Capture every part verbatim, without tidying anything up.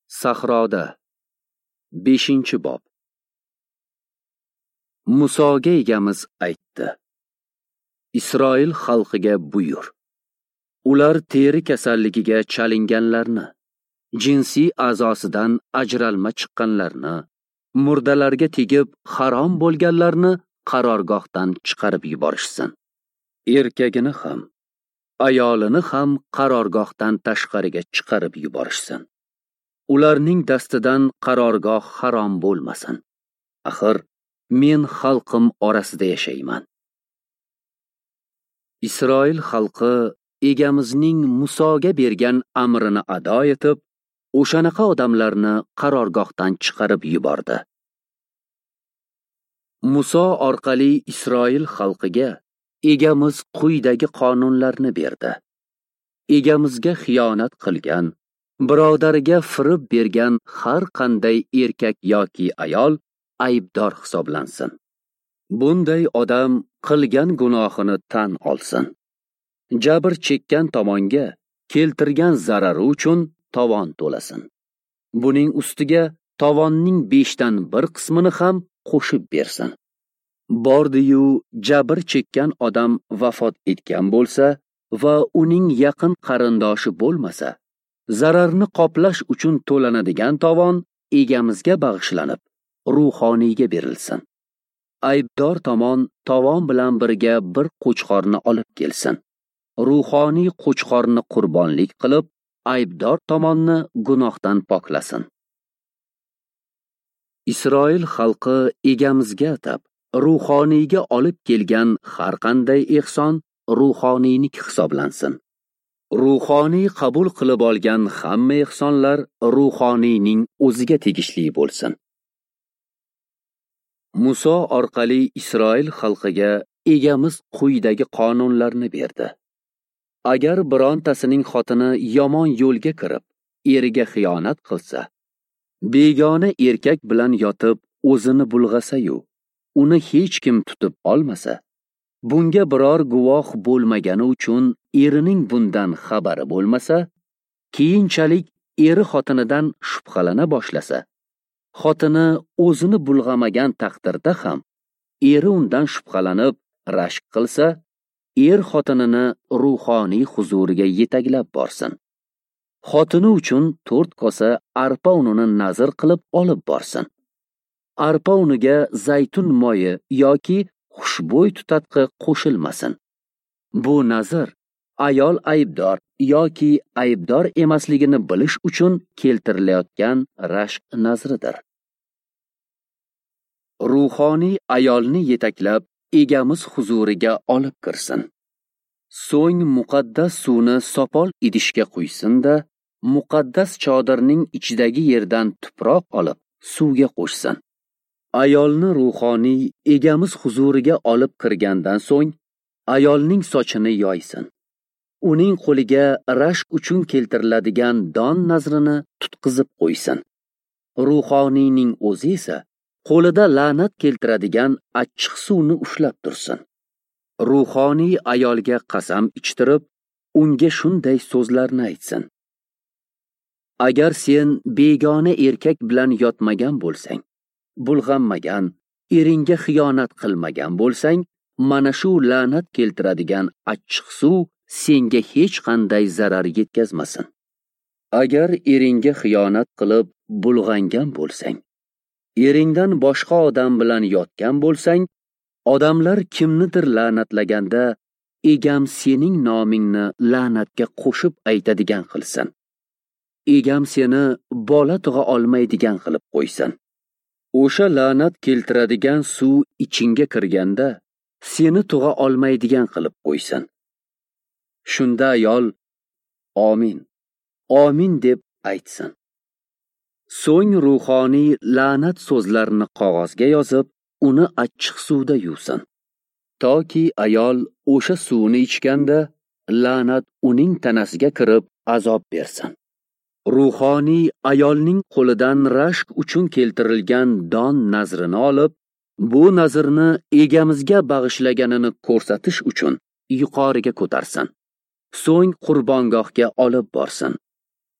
Sahroda beshinchi bob. Musoga egamiz aytdi: Isroil xalqiga buyur. Ular teri kasalligiga chalinganlarni, jinsiy a'zosidan ajralma chiqqanlarni, murdalarga tegib harom bo'lganlarni qarorgohdan chiqarib yuborishsin. Erkagini ham, ayolini ham qarorgohdan tashqariga chiqarib yuborishsin. Ularning dastidan qarorgoh harom bo'lmasin. Axir men xalqim orasida yashayman. Isroil xalqi egamizning Musoga bergan amrini ado etib, o'shanaqa odamlarni qarorgohdan chiqarib yubordi. Muso orqali Isroil xalqiga egamiz quyidagi qonunlarni berdi. Egamizga xiyonat qilgan, birodariga firib bergan har qanday erkak yoki ayol aybdor hisoblansin. Bunday odam qilgan gunohini tan olsin. Jabr chekkan tomonga keltirgan zarari uchun tovon to'lasin. Buning ustiga tovonning beshdan bir qismini ham qo'shib bersin. Bordi-yu jabr chekkan odam vafot etgan bo'lsa va uning yaqin qarindoshi bo'lmasa, zararni qoplash uchun to'lanadigan tovon egamizga bag'ishlanib, ruhoniyga berilsin. Aybdor tomon tovon bilan birga bir qo'chqorni olib kelsin. Ruhoniy qo'chqorni qurbonlik qilib, aybdor tomonni gunohdan poklasin. Isroil xalqi egamizga atab, ruhoniyga olib kelgan har qanday ehson ruhoniynik hisoblansin. Ruhoniy qabul qilib olgan hamma ehsonlar ruhoniyning o'ziga tegishli bo'lsin. Muso orqali Isroil xalqiga egamiz quyidagi qonunlarni berdi. Agar birontasining xotini yomon yo'lga kirib, eriga xiyonat qilsa, begona erkak bilan yotib o'zini bulg'asa-yu, uni hech kim tutib olmasa, bunga biror guvoh bo'lmagani uchun erining bundan xabari bo'lmasa, keyinchalik eri xotinidan shubhalana boshlasa, xotini o'zini bulg'amagan taqdirda ham eri undan shubhalanib rashk qilsa, er xotinini ruhoniy huzuriga yetaklab borsin. Xotini uchun to'rt kosa arpa unini nazr qilib olib borsin. Arpa uniga zaytun moyi yoki xushbo'y tutatqi qo'shilmasin. Bu nazr ayol aybdor yoki aybdor emasligini bilish uchun keltirilayotgan rashk nazridir. Ruhoniy ayolni yetaklab egamiz huzuriga olib kirsin. So'ng muqaddas suvni sopol idishga quysin-da, muqaddas chodirning ichidagi yerdan tuproq olib suvga qo'shsin. Ayolni ruhoniy egamiz huzuriga olib kirgandan so'ng ayolning sochini yoysin. Uning qo'liga rashk uchun keltiriladigan don nazrini tutqizib qo'ysin. Ruhoniyning o'zi esa qo'lida la'nat keltiradigan achchiq suvni ushlab tursin. Ruhoniy ayolga qasam ichtirib, unga shunday so'zlarni aytsin: Agar sen begona erkak bilan yotmagan bo'lsang, bulg'anmagan, eringga xiyonat qilmagan bo'lsang, mana shu la'nat keltiradigan achchiq suv senga hech qanday zarar yetkazmasin. Agar eringga xiyonat qilib bulg'angan bo'lsang, eringdan boshqa odam bilan yotgan bo'lsang, odamlar kimnidir la'natlaganda, egam sening nomingni la'natga qo'shib aytadigan qilsin. Egam seni bola tug'a olmaydigan qilib qo'ysin. O'sha la'nat keltiradigan suv ichingga kirganda, seni tug'a olmaydigan qilib qo'ysin. Shunda ayol Amin, Amin deb aytsin. So'ng ruhoniy la'nat so'zlarini qog'ozga yozib, uni achchiq suvda yuvsin. Toki ayol o'sha suvni ichganda, la'nat uning tanasiga kirib azob bersin. Ruhoniy ayolning qo'lidan rashk uchun keltirilgan don nazrini olib, bu nazrni egamizga bag'ishlaganini ko'rsatish uchun yuqoriga ko'tarsin. So'ng qurbongohga olib borsin.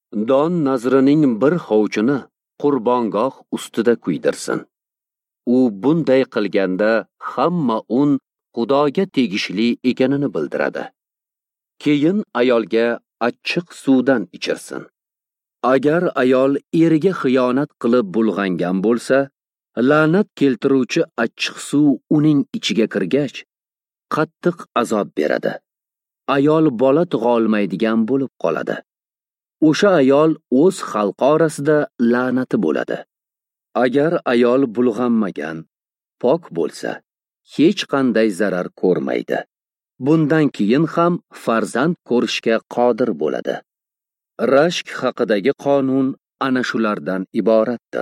don nazrining bir hovuchini qurbongoh ustida kuydirsin. U bunday qilganda hamma un Xudoga tegishli ekanini bildiradi. Keyin ayolga achchiq suvdan ichirsin. Agar ayol eriga xiyonat qilib bulg'angan bo'lsa, la'nat keltiruvchi achchiq suv uning ichiga kirgach, qattiq azob beradi. Ayol bola tug'a olmaydigan bo'lib qoladi. O'sha ayol o'z xalqi orasida la'nati bo'ladi. Agar ayol bulg'anmagan, pok bo'lsa, hech qanday zarar ko'rmaydi. Bundan keyin ham farzand ko'rishga qodir bo'ladi. Rashk haqidagi qonun ana shulardan iboratdir.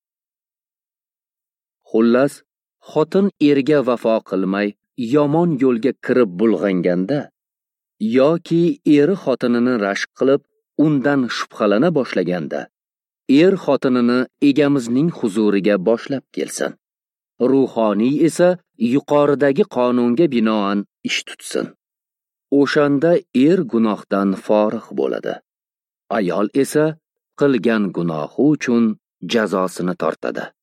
Xullas, xotin eriga vafo qilmay, yomon yo'lga kirib bulg'anganda yoki eri xotinini rashk qilib, undan shubhalana boshlaganda, er xotinini egamizning huzuriga boshlab kelsin. Ruhoniy esa yuqoridagi qonunga binoan ish tutsin. O'shanda er gunohdan forig' bo'ladi. Ayol esa qilgan gunohi uchun jazosini tortadi.